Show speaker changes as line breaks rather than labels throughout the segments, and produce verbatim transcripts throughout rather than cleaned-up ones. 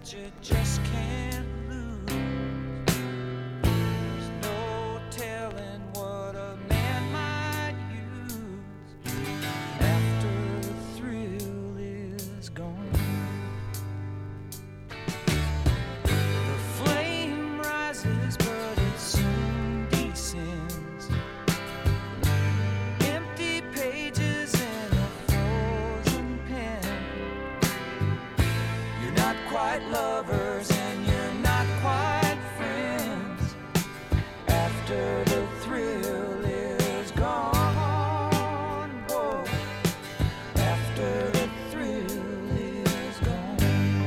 that you just can't lose. There's no telling what a man might use after the thrill is gone. The flame rises, but it soon descends. Empty pages in a frozen pen. You're not quite lovers and you're not quite friends after the thrill is gone. Whoa. After the thrill is gone.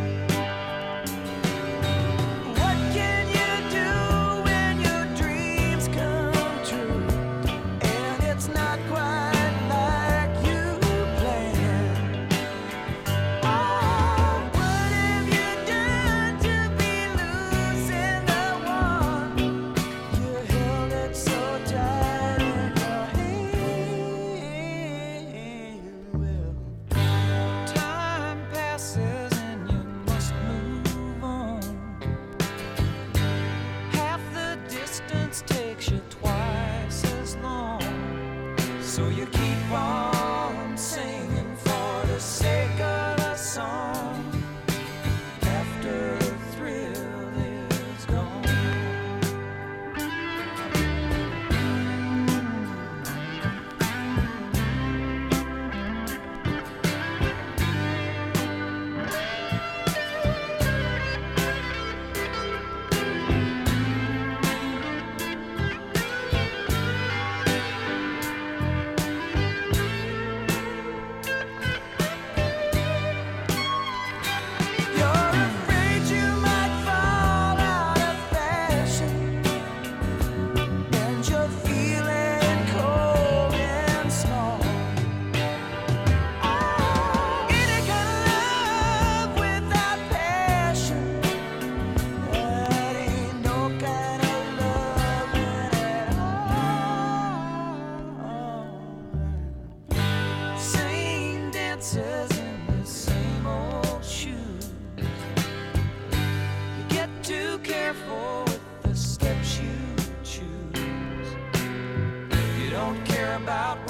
What can you do when your dreams come true and it's not quite like you planned? Oh, what have you done to be losing the one you held it so tight in your hand? Well, time passes and you must move on. Half the distance takes you twice as long. So you keep on singing for the sake of the song after the thrill is gone. You're afraid you might fall out of fashion, and you're feeling cold and small. Any kind of love without passion, that ain't no kind of loving at all. Same dances in the same old shoes. You get too careful with the steps you choose. You don't care about